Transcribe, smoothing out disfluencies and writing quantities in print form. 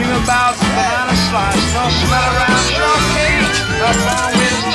dream about banana slice, no smell around your cake, up on with